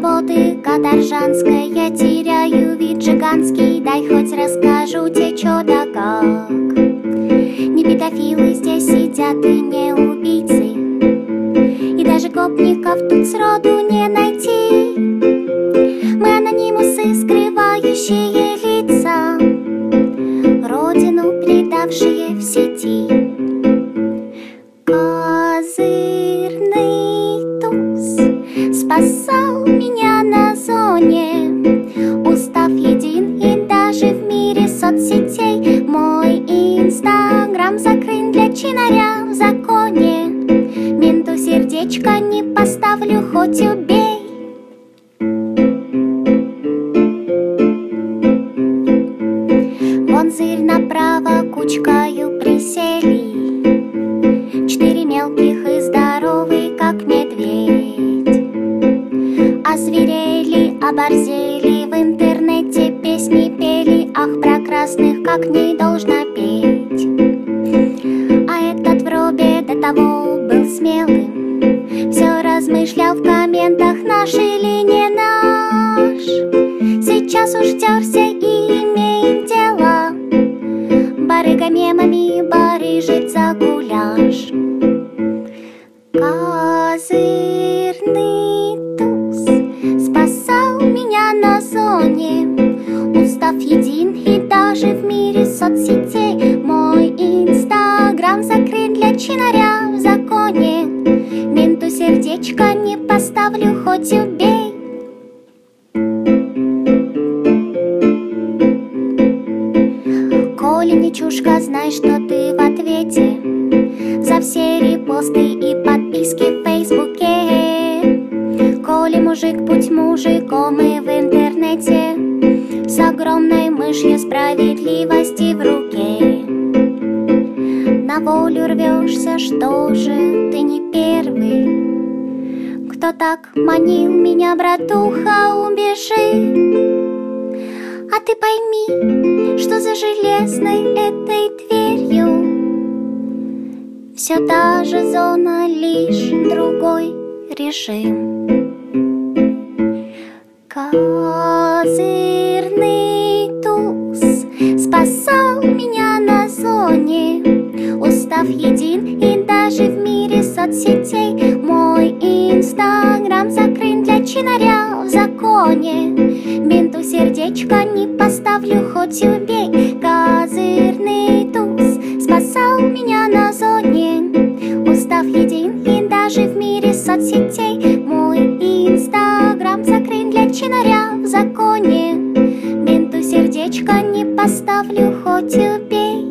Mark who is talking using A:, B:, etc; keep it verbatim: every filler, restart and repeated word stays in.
A: работы каторжанской я теряю вид жиганский. Дай хоть расскажу тебе, чё да как. Не педофилы здесь сидят и не убийцы, и даже гопников тут сроду не найти. Мы анонимусы, скрывающие лица, родину предавшие в сети. Козырный туз спасал меня на зоне. Устав един и даже в мире соцсетей. Мой инстаграм закрыт для чинаря в законе. Менту сердечко не поставлю, хоть убей. Вон зырь направо кучкою присели. Четыре мелких и здоровый, как медведь. Озверели, оборзели, в интернете песни пели. Ах, про красных, как не должна петь. А этот вробе до того был смелым, все размышлял в комментах, наш или не наш. Сейчас уж терся и имеем дело. Барыга мемами барыжит за гуляш. Козырный туз спасал меня на зоне. Устав един и даже в мире соцсетей. Мой инстаграм закрыт для чинаря в законе. Менту сердечко не поставлю, хоть убей. Коли не чушка, знай, что ты в ответе за все репосты и подписки в Фейсбуке. Коли мужик, будь мужиком и в интернете с огромной мышью справедливости в руке. На волю рвешься, что же ты не первый, кто так манил меня, братуха, убежи. А ты пойми, что за железной этой дверью все та же зона, лишь другой режим. Козырный туз спасал меня на зоне. Устав един и даже в мире соцсетей. Мой инстаграм закрыт для чинаря в законе. Менту сердечко не поставлю, хоть убей. Козырный туз спасал меня на зоне. Устав един и даже в мире соцсетей. Мой инстаграм закрыт для чинаря в законе. Менту сердечко не поставлю, хоть убей.